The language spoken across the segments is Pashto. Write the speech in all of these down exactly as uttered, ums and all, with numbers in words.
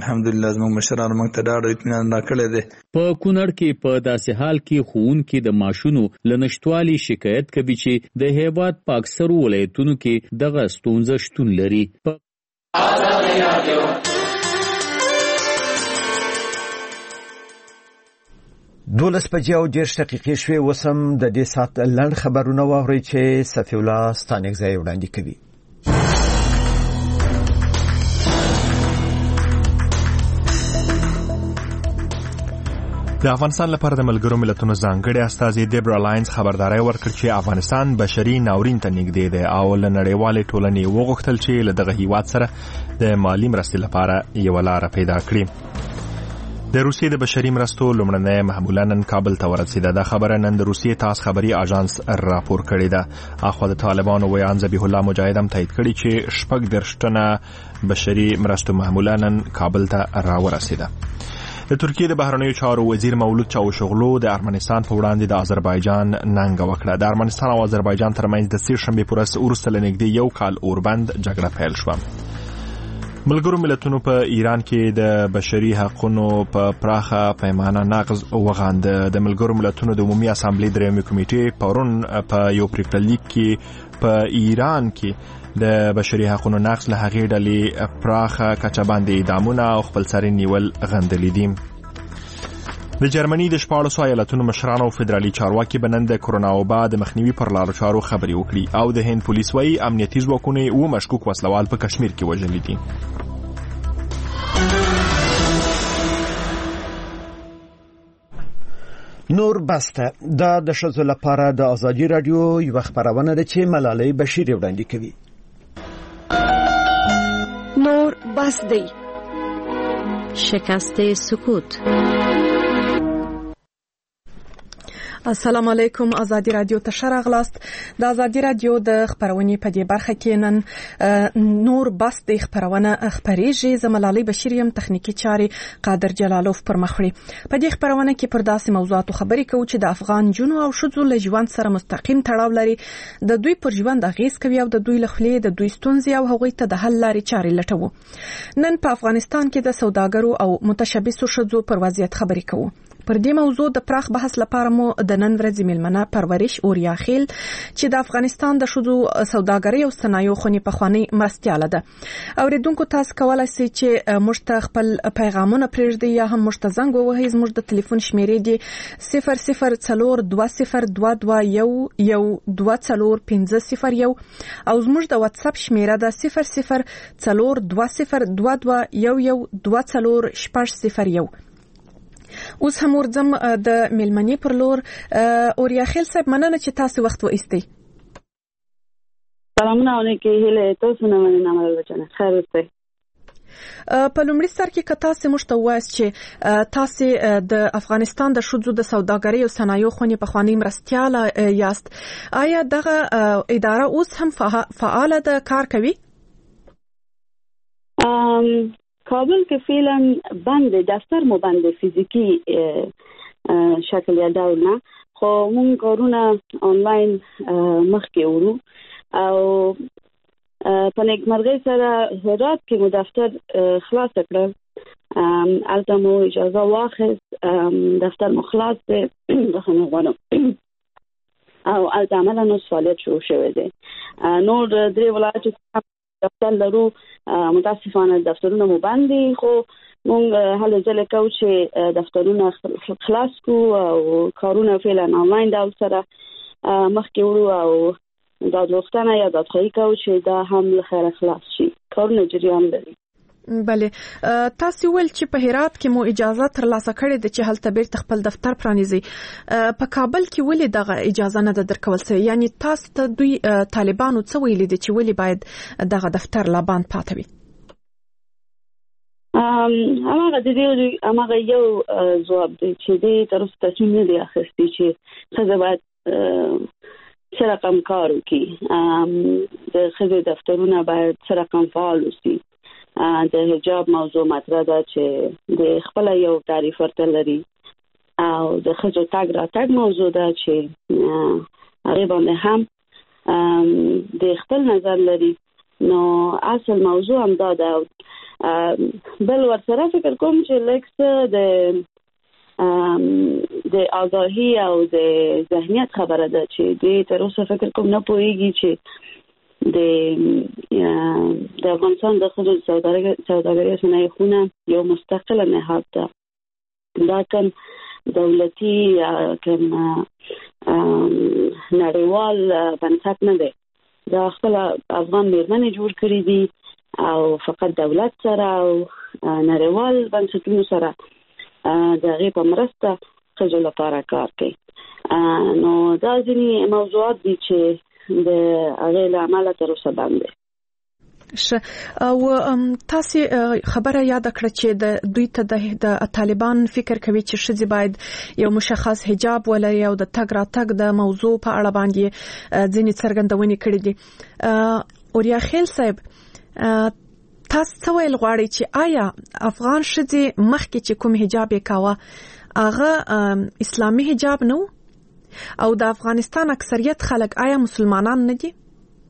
الحمدلله زموږ مشرانو موږ ته ډاډ او اطمینان راکړی دی. په کونړ کې په داسې حال کې ښوونکي د معاشونو له نشتوالي شکایت کوي چې د هېواد په اکثرو ولایتونو کې دغه ستونزه شتون لري. دولس بجې او دېرش دقیقې شوې. اوس هم د دې ساعت لنډ خبرونه واورئ چې صفي الله ستانکزی وړاندې کوي. د افغانستان لپاره د ملګرو ملتونو ځانګړي استازي دیبرا لاینز خبرداري ورکړه چې افغانستان بشري ناورین ته نږدې دی او له نړیوالې ټولنې وغوښتل چې له دغه هیواد سره د مالی مرستې لپاره یو لار پیدا کړي. د روسیې د بشري مرستو لومړنۍ محموله نن کابل ته ورسېده. دا خبره نن د روسیې تاس خبري اژانس راپور کړې ده. اخوا د طالبانو ویان ذبیح الله مجاهد هم تایید کړي چې شپږ دېرش ټنه بشري مرستو محموله نن کابل ته راورسېده. د ترکیې د بهرنیو چارو وزیر مولود چاوشغلو د ارمنستان په وړاندې د آذربایجان ننګه وکړه. د ارمنستان او آذربایجان ترمنځ د سې شنبې پر ورځ وروسته له نږدې یو کال اوربند جګړه پیل شوه. ملګرو ملتونو په ایران کې د بشري حقوقو په پراخه پیمانه نقض وغانده. د ملګرو ملتونو د عمومي اسامبلې درېیمې کمیټې پرون په یو پریکړه لیک کې په ایران کې د بشري حقوقو نقض له هغې ډلې پراخه کچه باندې اعدامونه او خپلسري نیول غندلي دي. د جرمني د شپاړسو ایالتونو مشرانو او فدرالي چارواکي به نن د کرونا وبا د مخنیوي پر لارو چارو خبرې وکړي او د هند پولیس وايي امنیتي ځواکونه او مشکوک وسلوال په کشمیر کې وژلي دي. نور بسته دا د ښځو لپاره د ازادي رادیو یو خبرونه ده چې ملالۍ بشیر وړاندې کوي. نور بس دی شکست سکوت. السلام علیکم. ازادي رادیو ته ښه راغلاست. د ازادي رادیو د خبرونې په دې برخه کې نن نور بس د خبرونه خبرېږي. زه ملالۍ بشیر یم، تخنیکی چارې قادر جلالوف پر مخ وړي. په دې خبرونه کې پر داسې موضوعاتو خبرې کوو چې د افغان جنو او ښځو له ژوند سره مستقیم تړاو لري، د دوی پر ژوند اغیز کوي او د دوی له خولې د دوی ستونزې او هغوی ته د حل لارې چارې لټوو. نن په افغانستان کې د سوداګرو او متشبثو ښځو پر وضعیت خبرې کوو. پر دې موضوع د پراخ بحث لپاره مو د نن ورځې میلمنه پرورش اوریا خیل چې د افغانستان د ښځو سوداګرۍ او صنایعو خونې پخوانۍ مرستیاله ده. اوریدونکو تاسو کولای شئ چې موږ ته خپل پیغامونه پرېږدئ یا هم موږ ته زنګ ووهئ. زموږ د ټلیفون شمیرې دي صفر صفر څلور دوه صفر دوه دوه یو یو دوه څلور پنځه صفر یو او زموږ د واتس اپ شمیره ده صفر صفر څلور دوه صفر دوه دوه یو یو دوه څلور شپږ صفر یو. اوس هم ورځم د میلمنې پر لور. اوریا خیل صاحب مننه چې تاسو وخت وایستئ. سلامونه علیکم. هله تاسو نه مننه مله جان. خیر اوسئ. په لومړي سر کې که تاسو موږ ته وایاست چې تاسو د افغانستان د ښځو د سوداګرۍ او صنایعو خونې پخوانۍ مرستیاله یاست، آیا دغه اداره اوس هم فعاله ده، کار کوي؟ ام کابل کې فعلا بند دفتر مو بند فیزیکی شکل یا ډول نه، خو مونږ کارونه آنلاین مخکې ورو او په نیکمرغۍ سره هرات کې مو دفتر خلاص کړل. البته مو اجازه واخیست، دفتر مو خلاص دی دخنه غواړم او البته عملا نو فعالیت شروع شوی دی. نور درې ولایت دفتر لرو، متاسفانه دفترونه مو بند دي، خو مونږ هله ځله کوو چې دفترونه خلاص کو او کارونه فعلا آنلاین ډول سره مخکې وړو او دا دوستانه یا دادخواهی کوو چې دا هم له خیره خلاص شي. کارونه جریان لري. بله، تاسو ول چې په هرات کې مو اجازه ترلاسه کړې ده چې هلته بیرته خپل دفتر پرانیزي. په کابل کې ولې دغه اجازه نه ده درکول شوې؟ یعنی تاسو ته دوی طالبانو څه ویلي دي چې ولې باید دغه دفتر لا بند پاتې وي؟ ام هغه د دې هغه یو ځواب دی چې دې تر اوسه تصمیم نه دی اخیستی چې څه باید څه رقم کار وکړي. د ښځو دفترونه باید څه رقم فعال وي. د حجاب موضوع مطرح ده چې د خپل یو تعریف ورته لري او د ښځو تاګ را تاګ موضوع ده چې هغه باندې هم د خپل نظر لري. نو اصل موضوع هم دا ده بل ورسره فکر کوم چې لکس د د آگاهی او د ذهنیت خبره ده چې دوی تر اوسه فکر کوم نه پوهیږي چې د د افغانستان د خصوصي سوداګرۍ صنایع خونه یو مستقله نهاد ده. دا کوم دولتي کوم نړیوال بنسټ نه دی. دا خپل افغان میرمنې جوړ کړی دي او فقط دولت سره او نړیوال بنسټونو سره د هغې په مرسته ښځو لپاره کار کوي. نو دا ځینې موضوعات دي چې د هغې له امله تر اوسه بند دی. ښه، او تاسې خبره یاده کړه چې د دوی ته د طالبان فکر کوي چې ښځې باید یو مشخص حجاب ولري او د تګ راتګ د موضوع په اړه باندې ځینې څرګندونې کړې دي. اوریا خیل صاحب، تاسو څه ویل غواړئ چې آیا افغان ښځې مخکې چې کوم حجاب یې کاوه هغه اسلامي حجاب نه و؟ او د افغانستان اکثریت خلک آیا مسلمانان نه دي؟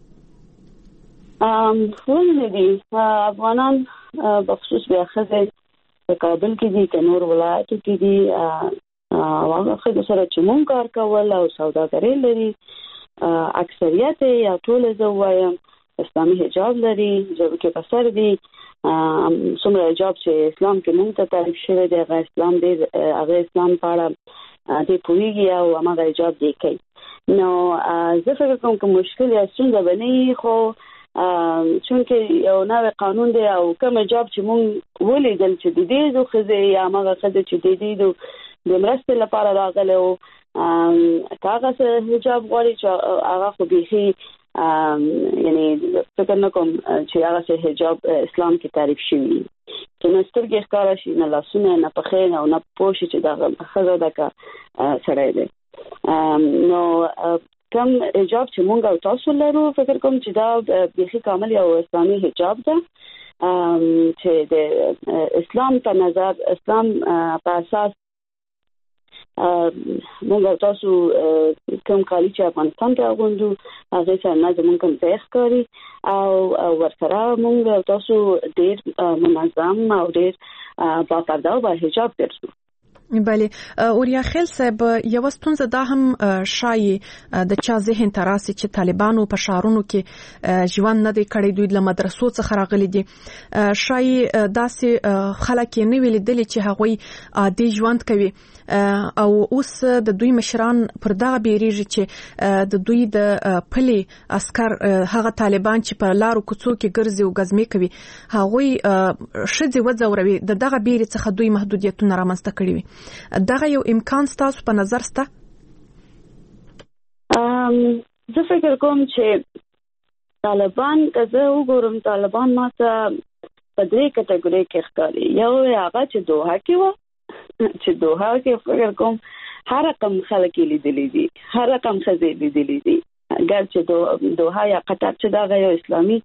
ولې دي افغانان بخصوص بیا ښځې په کابل کې دي که نور ولایتو کې دي او هغه ښځو سره چې مونږ کار کول او سوداګري لري اکثریت یا ټول زه ووایم اسلامي حجاب لري، ژبو کې په سر دي. څومره حجاب چې اسلام کې مونږ ته تعریف شوی دی هغه اسلام دی، هغه اسلام په اړه دی پوهیږي او هماغه حجاب دی کوي. نو زه فکر کوم که مشکل یا ستونزه به نه وي، خو چونکې یو نوی قانون دی او کوم حجاب چې مونږ ولیدل چې د دې دو ښځې یا هماغه ښځې چې د دې دو د مرستې لپاره راغلی و که هغه حجاب غواړي چې هغه خو بیخي یعنی فکر نه کوم چې هغه حجاب اسلام کې تعریف شوي چې نه سترګې ښکاره شي، نه لاسونه، نه پښې او نه پوه شي چې دغه ښځه ده که سړی دی. نو کم حجاب چې مونږ او تاسو لرو فکر کوم چې دا بیخي کامل یو اسلامي حجاب ده چې د اسلام په نظر اسلام په اساس مونږ او تاسو کوم کالي چې افغانستان کې اغوندو هغې سره نه زمونږ کوم ځای ښکاري او ورسره مونږ او تاسو ډېر منظم او ډېر باپرده او با حجاب ګرځو. بله، اوریا خیل صاحب، یو ستونزه دا هم شایي د چا ذهن ته راسي چې طالبانو په ښارونو کې ژوند نه دی کړی، دوی له مدرسو څخه راغلي دي. شایي داسې خلک یې نه وي لیدلي چې هغوی عادي ژوند کوي او اوس د دوی مشران پر دغه بیریږي چې د دوی د پلي عسکر هغه طالبان چې په لارو کوڅو کې ګرځي او ګزمې کوي هغوی ښځې وځوروي. د دغه بیرې څخه دوی محدودیتونه رامنځته کړي وي. دغه یو امکان ستاسو په نظر شته؟ زه فکر کوم چې طالبان که زه وګورم طالبان ما ته په درې کټګورۍ کې ښکاري. یو هغه چې دوحه کې وه چې دوحه کې فکر کوم هر رقم خلک یې لیدلی دي، هر رقم ښځې لیدلی دي. اگر چې دوحه یا قطر چې دغه یو اسلامي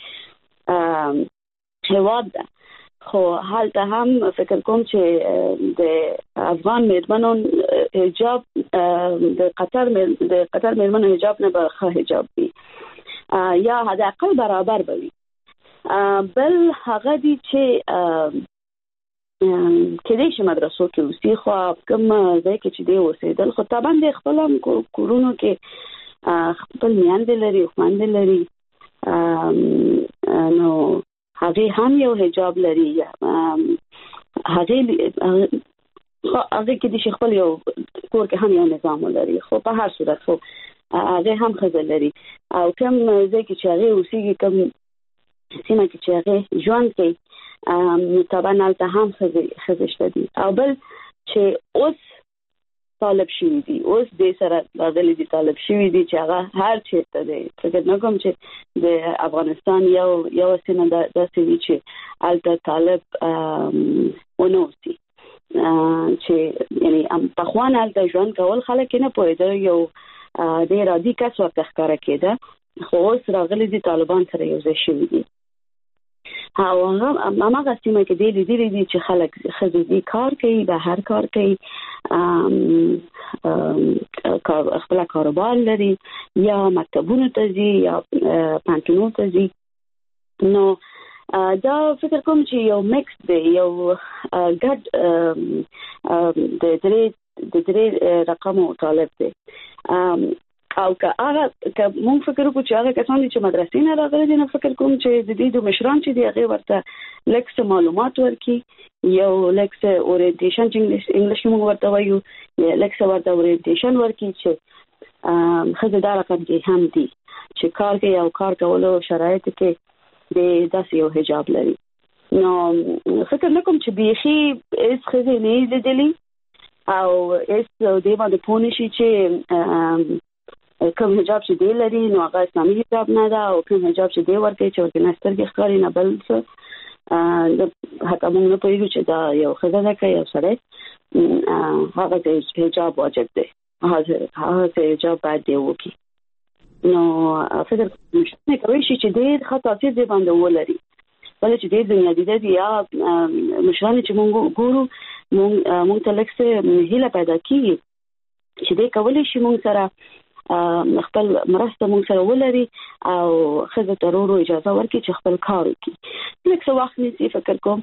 هېواد ده، خو هلته هم فکر کوم چې د افغان میرمنو حجاب د قطر د قطر میرمنو حجاب نه به ښه حجاب وي یا حداقل برابر به وي. بل هغه دي چې کېدای شي مدرسو کې اوسي، خو کوم ځای کې چې دی اوسېدل خو طبعا د خپل هم کورونو کې خپل میندې لري، خویندې لري، نو هغه هم یو حجاب لري. هغه هغه کې د خپل یو کور کې هم یو نظام لري، خو په هر صورت خو هغه هم خزه لري. او کوم ځای کې چې هغه اوسېږي، کوم سیمه کې چې هغه ژوند کوي، طبعا هلته هم خزه شته دي. او بل چې اوس طالب شوي دي، اوس دې سره راغلي دي طالب شوي دي چې هغه هر چېرته دی. فکر نه کوم چې د افغانستان یو یو سیمه داسې وي چې هلته طالب ونه اوسي، چې یعنې پخوا نه هلته ژوند کول خلک یې نه پوهېده، یو ډېر عادي کس ورته ښکاره کېده. خو اوس راغلي دي طالبان سره یو ځای شوي دي. او هماغه سیمه کې دی لیدلی دي چې خلک ښځې دي کار کوي، بهر کار کوي، خپل کاروبار لري، یا مکتبونو ته ځي یا پانتونو ته ځي. نو دا فکر کوم چې یو مکس دی یو ګډ د درې د درې رقمو طالب دی او که هغه که مونږ فکر وکړو چې هغه کسان دي چې مدرسې نه راغلي دي نو فکر کوم چې د دې د مشران چې دی هغه ورته لکس معلومات ورکړي یو لکس اورینټیشن چې انګلیش موږ ورته وایو لکس ورته اورینټیشن ورکړي چې خزه دا رقم کې هم دي چې کار کې او کار کولو شرایط کې د داسې یو حجاب لري نو فکر نکوم چې بیخي اس خزه نه لیدلی او اس د باندې پونه شي چې کوم حجاب چې دی لري نو هغه اسلامي حجاب نه ده او کوم حجاب چې دی ورته چې ورته نستر کې ښکاري نه بل څه حتی موږ نه پوهیږو چې دا یو خزه ده که یو سړی هغه د حجاب واجب دی هغه حجاب باید دی وکړي نو فکر نه کوي چې ډېر ښه تاثیر دی باندې ولري ولې چې ډېر دنیا دي دی یا مشران چې موږ ګورو موږ ته لکه هیله پیدا کیږي چې دې کولای شي موږ سره خپل مرسته موږ سره ولري او خزه ترورو اجازه ورکړي چې خپل کار وکړي لکه څه وخت نسی فکر کوم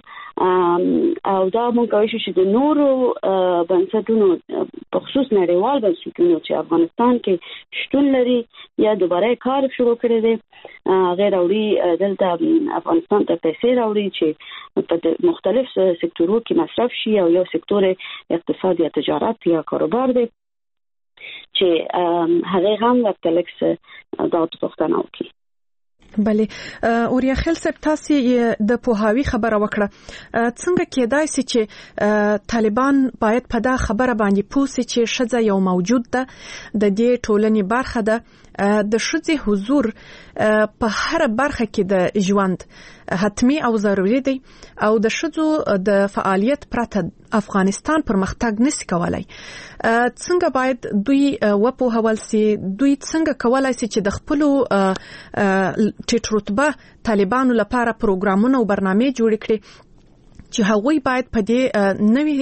او دا موږ کوي چې د نورو بنسټونو په خصوص نړیوال بنسټونو چې افغانستان کې شتون لري یا دوباره کار شروع کړي دي غیر اوري دلته افغانستان ته پیسې راوړي چې په مختلف سکتورو کې مصرف شي او یو سکتور اقتصاد یا تجارت یا کاروبار دی چې هغه هم ورته لکس دا پوښتنه وکړي بله اوریا خل صاحب تاسو د پوهاوی خبره وکړه څنګه کېدای شي چې طالبان باید په دا خبره باندې پوښتنه چې شذ یو موجود ده د دې ټولنې برخه ده د شذ حضور په هر برخه کې د ژوند حتمی او ضروری دی او د شذو د فعالیت پرته افغانستان پرمختګ نشي کولای څنګه باید دوی وپوهول سي دوی څنګه کولای سي چې د خپل ټیټ رتبه طالبانو لپاره پروګرامونه او برنامه جوړ کړي چې هغوی باید په دې نوې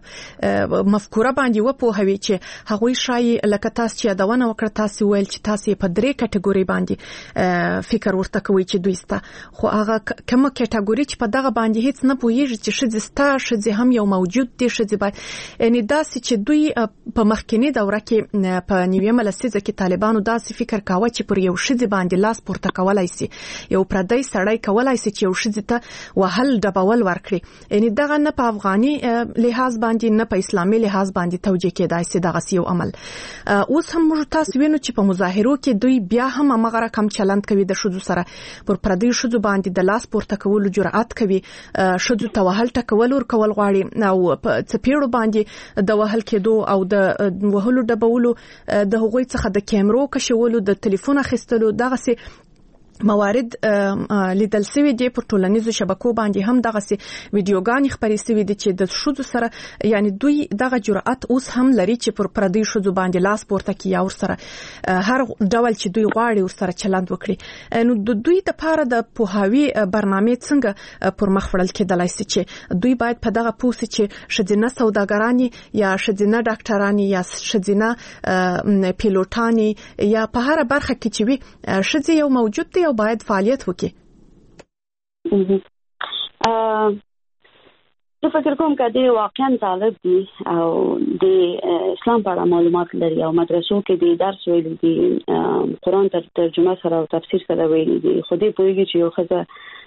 مفکوره باندې وپوهوي چې هغوی شایي لکه تاسو چې یادونه وکړه تاسو ویل چې تاسو په درې کټګوري باندې فکر ورته کوي چې دوی ستا خو هغه کومه کټګوري چې په دغه باندې هیڅ نه پوهیږي چې شذستا شذ هم یو موجود دی شذ باید یعنی داسې چې دوی په مخکینی دوره کې په نیویمه لسیزه کې طالبانو داسې فکر کاوه چې پر یو شذ باندې لاس پورته کولای شي یو پردی سړی کولای شي چې یو شذ ته وهل ډبول ورکړي یعنی دغه نه په افغاني لحاظ باندې نه په اسلامي لحاظ باندې توجیه کېدای شي دغه یو عمل اوس هم موږ تاسو وینو چې په مظاهرو کې دوی بیا هم هغه رقم چلند کوي د شذو سره پر پردي شذو باندې د لاس پورته کول جرأت کوي شذو توهل ټکول ور کول غواړي او په چپیړو باندې د وهل کېدو او د وهلو ډبولو د هغوی څخه د کیمرو کشولو د ټلیفون اخیستلو دغه سي موارد لیدل سوي دي په ټولنیزو شبکو باندې هم دغه سي ویډیوګانې خبرې سوي دي چې د شذو سره یعنی دوی دغه جرأت اوس هم لري چې پر پردي شذو باندې لاس پورته کوي او سره هر ډول چې دوی غواړي ور سره چلند وکړي نو د دوی د پاره د پوهاوی برنامه څنګه پر مخ وړل کېدلای شي چې دوی باید په دغه پوسټ چې شذینه سوداګرانی یا شذینه ډاکټرانی یا شذینه پیلوټانی یا په هر برخه کې چې وي شذ یو موجود دی باید فعالیت وکړي زه فکر کوم چې د واقعا طالب دي او د اسلام په اړه معلومات لري او مدرسو کې د درس ویل دي قرآن ترجمه سره او تفسیر سره ویل دي خو دې پوهیږي چې یو خزه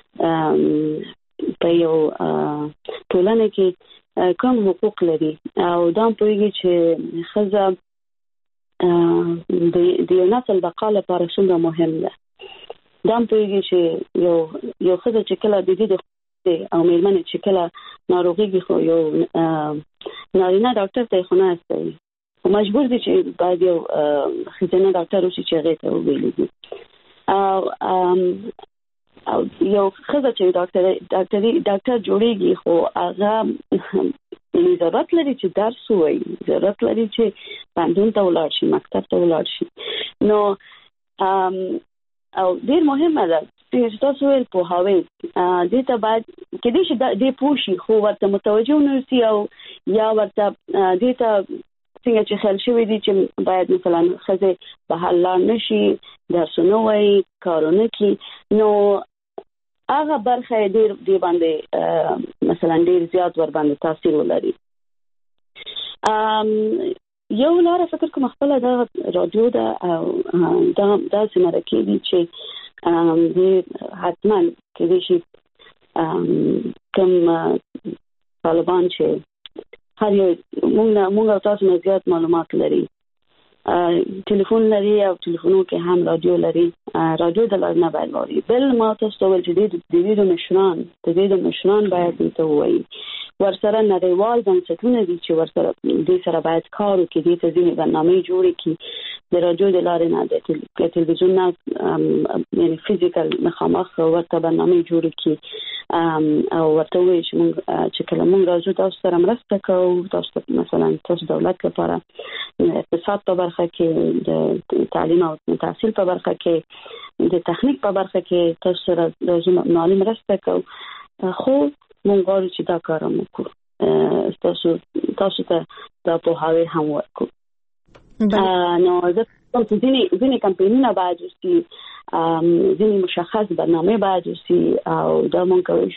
په یو ټولنه کې کوم حقوق لري او دا پوهیږي چې خزه د یو نسل بقا لپاره څومره مهم ده دا پوهیږي چې یو یو خزه چې کله د دې او مېرمنې چې کله ناروغي خو یو نارینه ډاکټر ته خو نه استوي او مجبور دي چې باید یو خزینه ډاکټر وشي چې هغه ته ویلي دي او او یو خزه چې ډاکټر ډاکټري ډاکټر جوړيږي خو هغه ضرورت لري چې درس وایي ضرورت لري چې پندون ته ولاړ شي مکتب ته ولاړ شي نو او ډیر مهمه ده چې تاسو ول په هاوی دې ته باید کې دې چې دې پوښي خو ورته متوجه ونوسي او یا ورته دې ته څنګه چې خل شوی دي چې باید مثلا خزه به حل نشي درسونه وایي کارونه کې نو هغه برخه ډیر دی باندې مثلا ډیر زیات ور باندې تاثیر ولري. ام یو لار فکر کوم خپل د رادیو د د د سمرکې دي چې ام د حتما کې شي کوم طالبان چې هر یو موږ موږ تاسو نه زیات معلومات لري، ټلیفون لري او ټلیفونو کې هم رادیو لري. رادیو د لار نه باید واري بل ما تاسو ول چې د دې د مشران د دې د مشران باید ته وایي ورسره نړیوال بنسټونه دي چې ورسره دې سره باید کار وکړي، دې ته ځینې برنامې جوړې کړي د رادیو د لارې نه د تلویزیون نه یعنی فزیکل مخامخ ورته برنامې جوړې کړي او ورته وایي چې موږ چې کله موږ راځو تاسو سره مرسته کوو، تاسو مثلا تاسو دولت لپاره اقتصاد په برخه کې د تعلیم او تحصیل په برخه کې د تخنیک په برخه کې تاسو سره د مالی مرسته کوو، خو مونږ غواړو چې دا کار وکړو، تاسو تاسو ته دا په هاوی هم ورکو. نو زه تاسو ځینې ځینې کمپاینونه باید وسي، ځینې مشخص برنامه باید وسي او دا مونږ کوي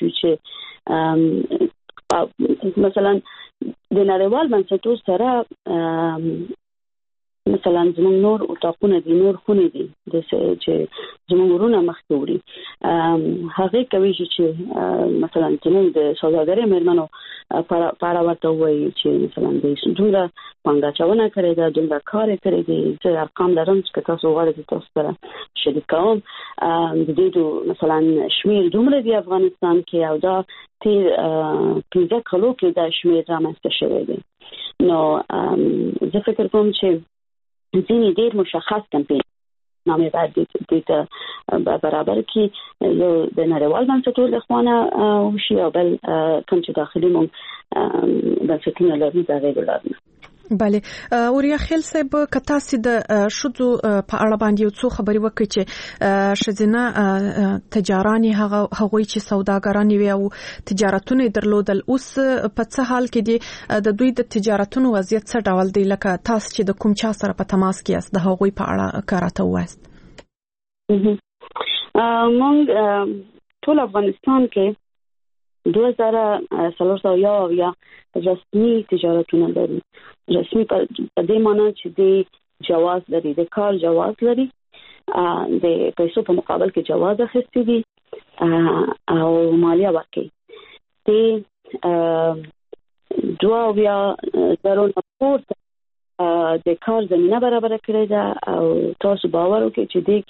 چې مثلا د نړیوال بنسټونو سره مثلا زموږ نور اتاقونه دي، نور خونه دي د چې زموږ ورونه مخکې وړي هغه کوي چې مثلا زموږ د سوداګرۍ مېرمنو په اړه ورته وایي چې مثلا د دومره پانګاچونه کړې ده، دومره کار یې کړی دی، زه ارقام لرم چې تاسو غواړئ تاسو سره شریک کوم. د دې مثلا شمیر دومره دی افغانستان کې او دا تیر پنځه کلو کې دا شمیر رامنځته شوی دی. نو زه فکر کوم چې ځینې ډېر مشخص کمپاین نامې باید دې ته برابر کړي، یو د نړیوال بنسټونو له خوا وشي او بل کوم چې داخلي مونږ بنسټونه لري د هغې لار نه. بله اوریا خیل صاحب کتا سي د شذو په اړه باندې یو څو خبري وکړي چې شذنه تجاراني هغه هغوی چې سوداګران وي او تجارتونه درلودل، اوس په څه حال کې دي د دوی د تجارتونو وضعیت څه ډول دی؟ لکه تاسو چې د کوم چا سره په تماس کې یاست د هغوی په اړه کاراته وایست. مونږ ټول افغانستان کې دو هزار څلور سوه یو اویا رسمي تجارتونه لري. رسمي په دې معنی چې د جواز لري، د کار جواز لري، د پیسو په مقابل کې جواز اخیستی دي او مالیه ورکوي. د دوه اویا زرو نه پورته د کار زمینه برابر کړې ده او تاسو باور وکړئ چې دې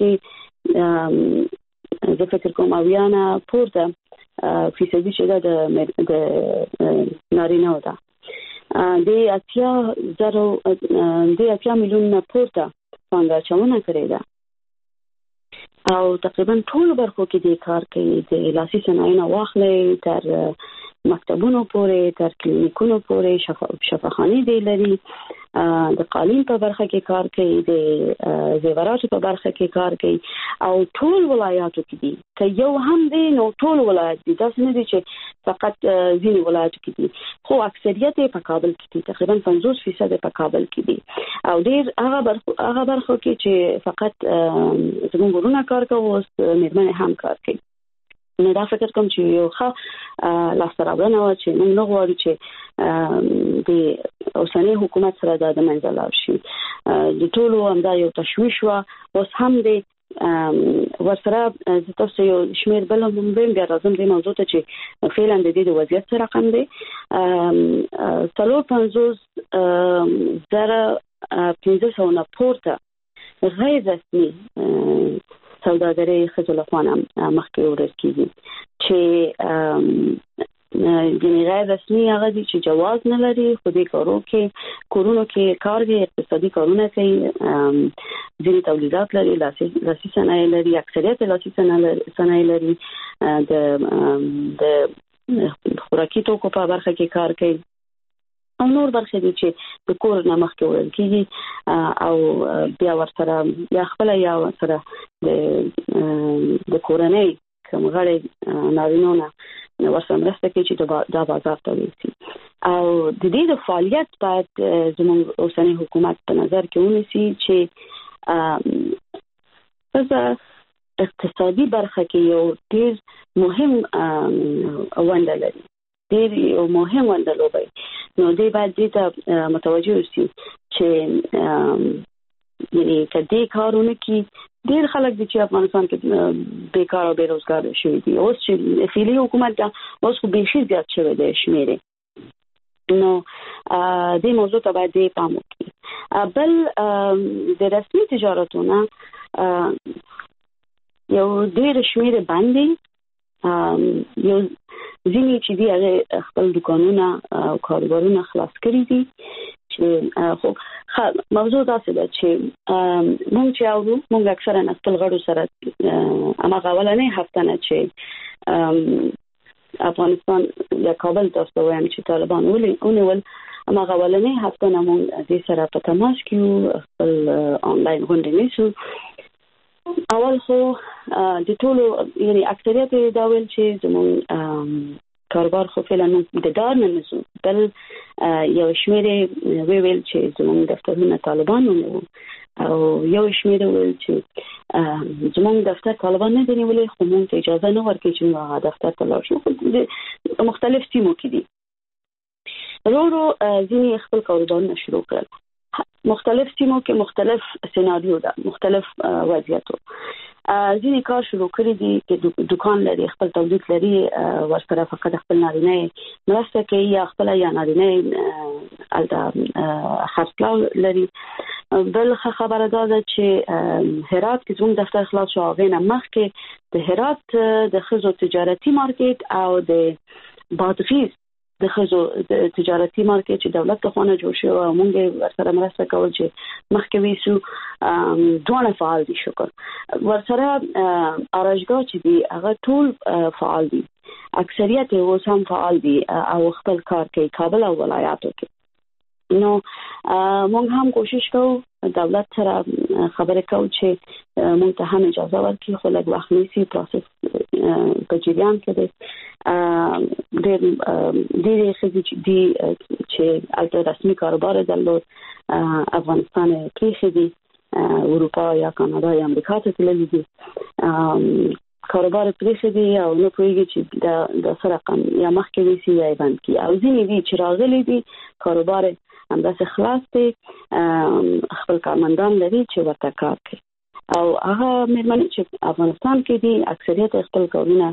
کې زه فکر کوم اویا نه پورته فیصدي چې ده د نارینه‌و ده. د اتیا زرو د اتیا میلیون نه پورته پانګاچونه کړې ده او تقریبا ټول برخو کې د کار کوي، د لاسي صنایعو واخلې تر مکتبونو پورې، تر کلینیکونو پورې، شفاخانې دی لري، د قالین په برخه کې کار کوي، د زیوراتو په برخه کې کار کوي او ټول ولایاتو کې دي. که یو هم دی نو ټول ولایت دي، داسې نه دي چې فقط ځینې ولایاتو کې دي، خو اکثریت یې په کابل کې دي، تقریبا پنځوس فیصد په کابل کې دي او ډېر هغه برخو هغه برخو کې چې فقط زموږ ورونه کار کوي، اوس مېرمنې هم کار کوي. نو دا فکر کوم چې یو ښه لاسته راوړنه وه چې موږ نه غواړو چې د اوسني حکومت سره دا د منځه لاړ شي. د ټولو همدا یو تشویش وه، اوس هم دی ورسره زه تاسو یو شمېر بل هم ویم، بیا راځم دې موضوع ته چې فعلا د دې د وضعیت څه رقم دی. څلور پنځوس زره پنځه سوه نه پورته غیر رسمي سوداګرۍ ښځو لخوا مخکې وړل کېږي چې ځینې غیر رسمي هغه دي چې جواز نه لري، خو دې کارو کې کورونو کې کار کوي، اقتصادي کارونه کوي، ځینې تولیدات لري، لاسي صنایع لري، اکثریت لاسي صنایع لري، د خوراکي توکو په برخه کې کار کوي او نور برخې دي چې د کور نه مخکې وړل کېږي او بیا ورسره یا خپله یا ورسره د کورنۍ کوم غړي نارینو نه ورسره مرسته کوي چې دا بازار ته ویسي. او د دې د فعالیت باید زموږ اوسنی حکومت په نظر کې ونیسي چې اقتصادي برخه کې یو ډیر مهم ونده لري، ډیر یو مهم ونده لوبي. نو دې باید دې ته متوجه اوسئ چې یعنی کدی کارونه کې ډیر خلک د چې افغانستان کې بیکار او بیروزګار شوي دي. اوس چې فعلي حکومت دا اوس خو بیخي زیات شوی دی شمیره. نو دې موضوع ته باید پام وکړي. بل د رسمي تجارتونه یو ډیر شمیره باندې یو ځینې چې دی هغه خپل دکانونه او کاروبارونه خلاص کړي دي. چې خو موضوع تاسو ده چې مونږ چې اورو مونږ اکثرا خپل غړو سره اما غوالنې هفته نه چې افغانستان یا کابل تاسو وایم چې طالبان ولې اونول اما غوالنې هفته نه مونږ دې سره په تماس کې خپل آنلاین غونډې نیسو. اول خو د ټولو یعنی اکثریت دا ویل چې زموږ کاروبار خو فعلا د دار نه نسو، بل یو شمیره ویل چې زموږ دفترونه طالبان ونیو او یو شمیره ویل چې زموږ دفتر طالبان نه دی نیولې، خو موږ ته اجازه نه ورکړي چې موږ دفتر ته لاړ شو. مختلف سیمو کې دي. ورو ورو ځینې خپل کاروبارونه شروع کړل. مختلف سیمو کې مختلف سيناریو ده، مختلف وضعیتو. ځینې کار شروع کړی دي چې دکان لري، خپل تولید لري، ورسره فقط خپل نارینه مرسته کوي یا خپل یا نارینه الته خرڅلاو لري. بل خبره ده چې هرات کې زموږ دفتر خلاص شو. هغه نه مخکې د هرات د خزو تجارتي مارکیټ او د بادغیس د خزو د تجارتي مارکیټ چې دولت ته خونه جوړ شو او موږ ورسره مرسته کول چې مخکې ویسو دوه فعال دي. شکر ورسره ارشګا چې دی هغه ټول فعال دي، اکثریت یې هم فعال دي او خپل کار کوي کابل او ولایاتو کې. نو موږ هم کوشش کوو دولت سره خبرې کوو چې موږ ته هم اجازه ورکړي، خو لږ وخت نیسي، پروسس په جریان کې دی. ډېر ډېرې ښځې دي چې هلته رسمي کاروبار درلود، افغانستان یې پرېښی دي، اروپا یا کاناډا یا امریکا ته تللي دي، کاروبار پرېښی دي او نه پوهېږي چې د څه رقم یا مخکې ویسي یا یې بند کړي. او ځینې دي چې راغلي دي کاروبار همداسې خلاص دی، خپل کارمندان لري چې ورته کار کوي. او هغه مېرمنې چې افغانستان کې دي اکثریت خپل کارونه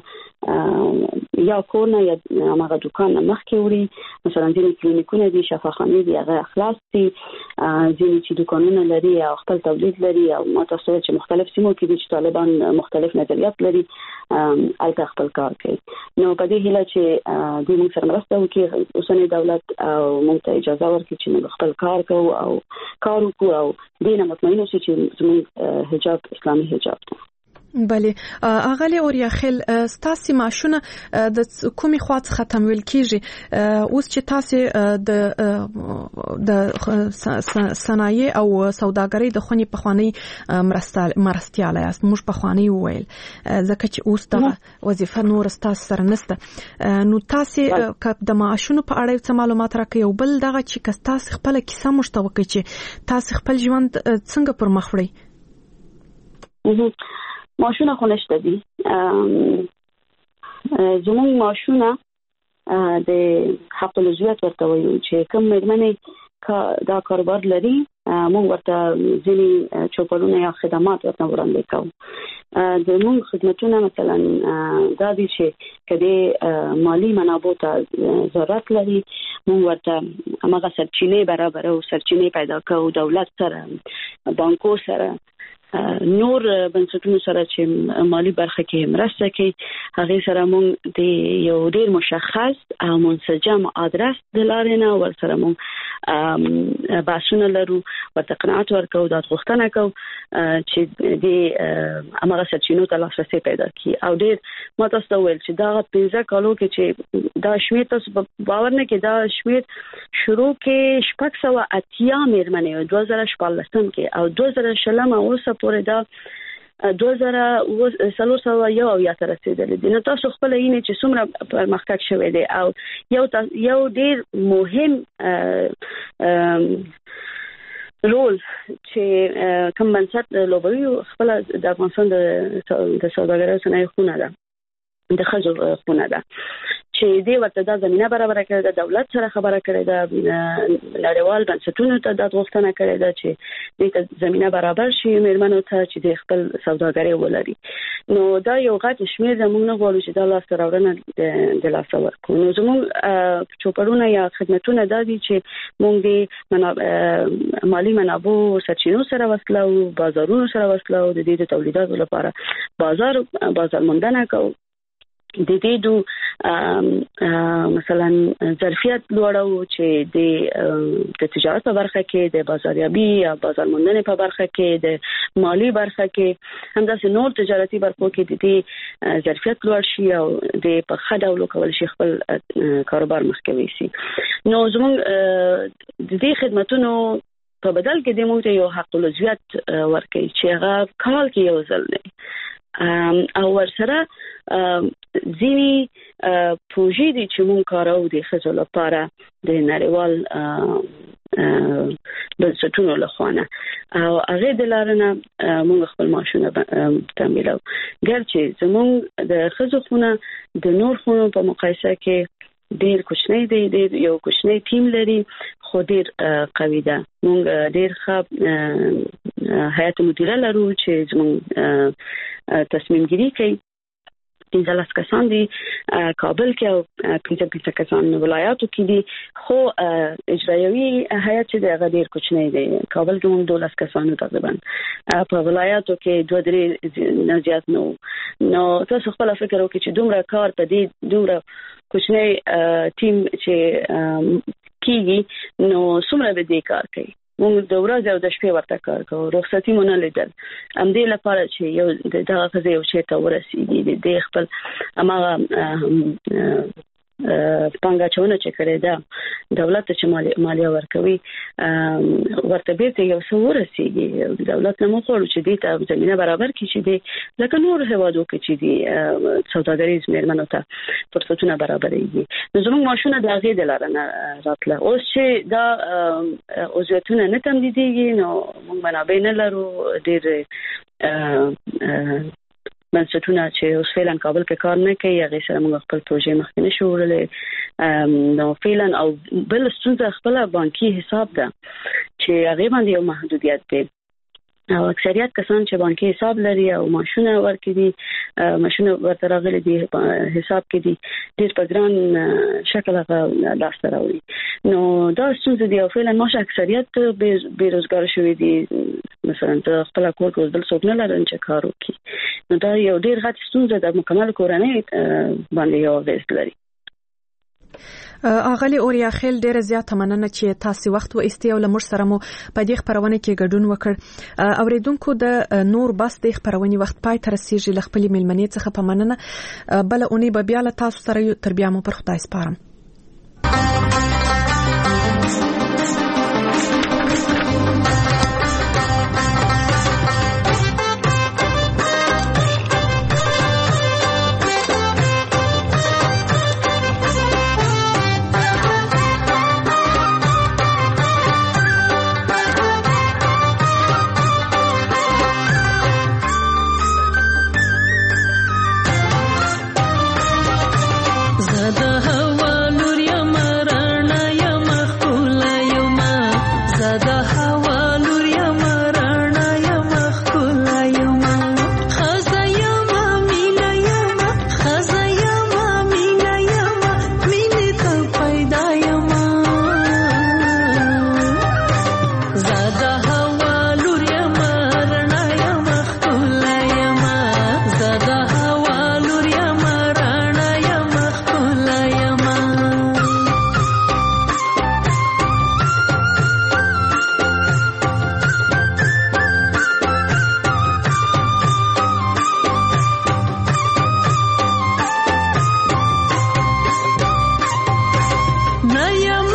یا کورونه یا هغه دکان مخکې وړي. مثلا ځینې کلینیکونه دي، شفاخانې دي، هغه خلاص دي. ځینې چې دکانونه لري او خپل تولید لري او ما تاسو چې مختلف سیمو کې دي چې طالبان مختلف نظریات لري هلته خپل کار کوي. نو په دې هیله چې دوی موږ سره مرسته وکړي، اوسنی دولت او موږ ته اجازه ورکړي چې موږ خپل کار کوو او کار وکړو او دې نه مطمئن اوسو چې زموږ حجاب اسلامي حجاب ده. بله اغلی اوریاخیل ستاسو ماشونه د کومي خوا څخه تمویل کیږي؟ اوس چې تاسو د د صنایع او سوداګرۍ د خونی په خواني مرستياله یاست. موږ په خواني وویل ځکه چې اوس د وظیفه نور تاسو سره نشته. نو تاسو د ماشونو په اړه څه معلومات راکړئ؟ او بل دغه چې تاسو خپل کیسه مشتوکه چې تاسو خپل ژوند څنګه پر مخ وړئ؟ ماشونه خو نشته دي. زموږ ماشونه د حق العضویت ورته وایو چې کوم مېرمنې دا کاروبار لري موږ ورته ځینې چوپړونه یا خدمات ورته وړاندې کوو. زموږ خدمتونه مثلا دا دي چې کله مالی منابع ته ضرورت لري موږ ورته هغه سرچینې برابر او سرچینې پیدا کوو، دولت سره، بانکو سره، نور بنسټونو سره چې مالی برخه کې مرسته کوي. هغه سره موږ د یو ډیر مشخص او منسجم ادرس د لارې نه ورسره موږ باسونه لرو، ورته قناعت ورکوو، دا غوښتنه کوو چې د هغه سرچینو ته لاسرسي پیدا کړي. او ډیر ما تاسو ویل چې دا پنځه کالو کې چې دا شمیر تاسو باور نه کې دا شمیر شروع کې شپږ سوه اتیا مېرمنې دوه زره شپاړلسم کې او دوه زره شلم اوسه پورې دا دوه زره څلور سوه یو او یا ته رسیدلې دي. نو تاسو خپل یې چې څومره پرمختګ شوی دی او یو یو ډیر مهم رول چې کوم بنسټ لوبوي خپل د افغانستان د سوداګرۍ صنایع خونه ده د خځو خونه ده چې دې ورته د زمينه برابر کړې ده دولت سره خبره کړې ده نړیوال بنسټونو ته د غوښتنه کړې ده چې دې زمينه برابر شي میرمنو ته چې د خپل سوداګرۍ ولري نو دا یو غټ شمیر زموږ نه غواړو چې د لاس راوړنه د لاس ورکو نو زموږ چوپړونه یا خدمتونه د دې چې موږ د مالی منابع سرچینو سره وسلو بازارونو سره وسلو د دې تولیداتو لپاره بازار بازار موندنه کوو د دې دو مثلا ظرفیت لوړو چې د تجارت په برخه کې د بازاریابي یا بازار موندنې په برخه کې د مالی برخه کې همداسې نور تجارتي برخو کې د دې ظرفیت لوړ شي او د په ښه ډول کول شي خپل کاروبار مخکوي شي نو زموږ د دې خدماتونو په بدل کې د موږ یو حق العضویت ورکړي چې هغه کال کې یو ځل نه او ورسره ځینی پروژې دي چې مونږ کارو د خځو لپاره د نړیوال بنسټونو لخوا او هغه د لارنه مونږ خپل ماشونه تامینو ګرځي زمونږ د خځو خونه د نور خونو په مقایسه کې ډیر کوچنی دی ډیر یو کوچنی ټیم لري خو ډیر قوي ده مونږ ډیر ښه هیئت مدیره لرو چې زموږ تصمیم ګیری کوي پنځه لس کسان دي کابل کې او پنځه پنځه کسان ولایاتو کې دي خو اجرایوي هیئت چې د غیر کوچنی دی کابل کې هم دولس کسان تقریبا په ولایاتو کې دوه درې نه زیات نو نو تاسو خپل فکر وکړئ چې دومره کار په دې دومره کوچنی ټیم چې کیږي نو څومره به دې کار کوي موږ د ورځې او د شپې ورته کار کوو رخصتي مونږ نه لیدل ام دې لپاره چې یو دغه غزه یو شی ته ورسیږي د خپل امغه پنګا چونه چې کړی دا دولت چې مالیه ورکوي ورته بیرته یو څو ورسیږي دولت نه مخول چې دې ته زمينه برابر کړي چې دې لکه نور هوادو کې چې دې سوداګریز میرمنو ته فرصتونه برابرېږي نو زموږ ماشونه د هغه د لارنه راتله اوس چې دا اوزیتونه نه تمدیدېږي نو موږ منابع نه لرو ډېر بنسټونه چې اوس فعلا کابل کې کار نه کوي هغه سره موږ خپل پروژې مخکې نشو وړلې نو فعلا او بل ستونزه خپل بانکي حساب ده چې هغه باندې یو محدودیت دی او اکثریت کسان چې بانکي حساب لري او ماشونه ورکړي ماشونه ورته راغلي دي حساب کې دي ډېر په ګران شکل هغه لاس ته راوړي نو دا ستونزه دی او فعلا ماشه اکثریت بیروزګار شوي دي مثلا ته خپل کور کې بل څوک نه لري چې کار وکړي نو دا یو ډېر غټ ستونزه د مکمل کورنۍ باندې یو اغېز لري اغلی اوریا خیل ډیره زیاته مننه چې تاسو وخت و ایستي او لمر سره مو په دې خبرونه کې ګډون وکړ اوریدونکو د نور بس د خبرونه وخت پای تر سیږي لخپل ملمنې څخه په مننه بل اونۍ به بیا له تاسو سره تر بیا مو پر خدای سپارم I am